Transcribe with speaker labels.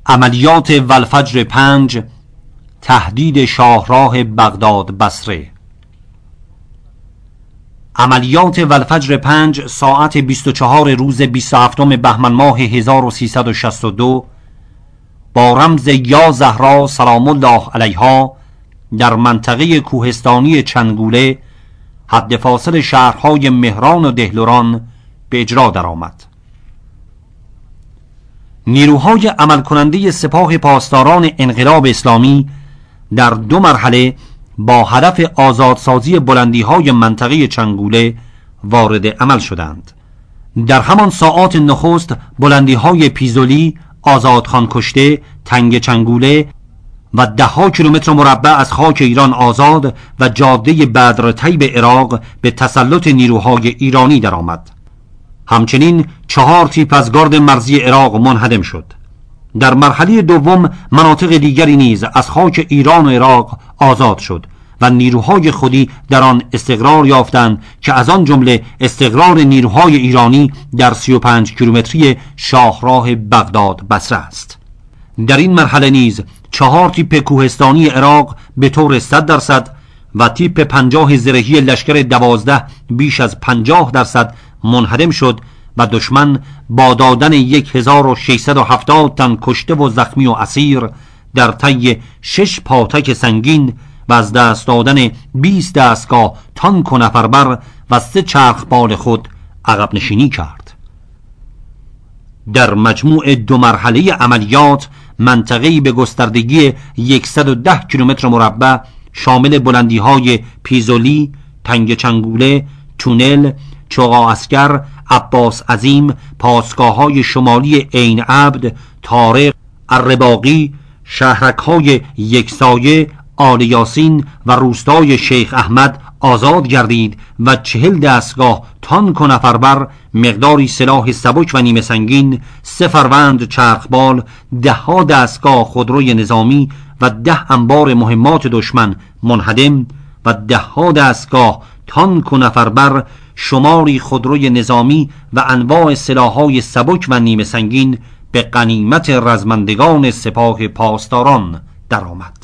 Speaker 1: عملیات والفجر 5 تهدید شاهراه بغداد بصره. عملیات والفجر 5 ساعت 24 روز 27 بهمن ماه 1362 با رمز یا زهرا سلام الله علیها در منطقه کوهستانی چنگوله حد فاصل شهرهای مهران و دهلوران به اجرا درآمد. نیروهای عمل کننده سپاه پاسداران انقلاب اسلامی در 2 مرحله با هدف آزادسازی بلندی‌های منطقه چنگوله وارد عمل شدند. در همان ساعات نخست بلندی‌های پیزولی، آزادخان کشته، تنگ چنگوله و 10 کیلومتر مربع از خاک ایران آزاد و جاده بدر طیب عراق به تسلط نیروهای ایرانی درآمد. همچنین 4 تیپ از گارد مرزی عراق منهدم شد. در مرحله دوم مناطق دیگری نیز از خاک ایران و عراق آزاد شد و نیروهای خودی در آن استقرار یافتند که از آن جمله استقرار نیروهای ایرانی در 35 کیلومتری شاهراه بغداد بصره است. در این مرحله نیز 4 تیپ کوهستانی عراق به طور 100% و تیپ 50 زرهی لشکر 12 بیش از 50% منهدم شد و دشمن با دادن 1670 تن کشته و زخمی و اسیر در طی 6 پاتک سنگین و از دست دادن 20 دستگاه تانک و نفربر و 3 چرخبال خود عقب نشینی کرد. در مجموع 2 مرحله عملیات منطقه‌ای به گستردگی 110 کیلومتر مربع شامل بلندی‌های پیزولی، تنگ چنگوله، تونل، چوغا اسکر، عباس عظیم، پاسگاه‌های شمالی عین عبد، طارق، الرباقی، شهرک‌های یکسایه، آل یاسین و روستای شیخ احمد آزاد گردید و 40 دستگاه تانک و نفربر، مقداری سلاح سبک و نیمه سنگین، 3 فروند چرخبال، 10 دستگاه خودروی نظامی و 10 انبار مهمات دشمن منهدم و 10 دستگاه تانک و نفربر، شماری خودروی نظامی و انواع سلاح‌های سبک و نیمه سنگین به غنیمت رزمندگان سپاه پاسداران درآمد.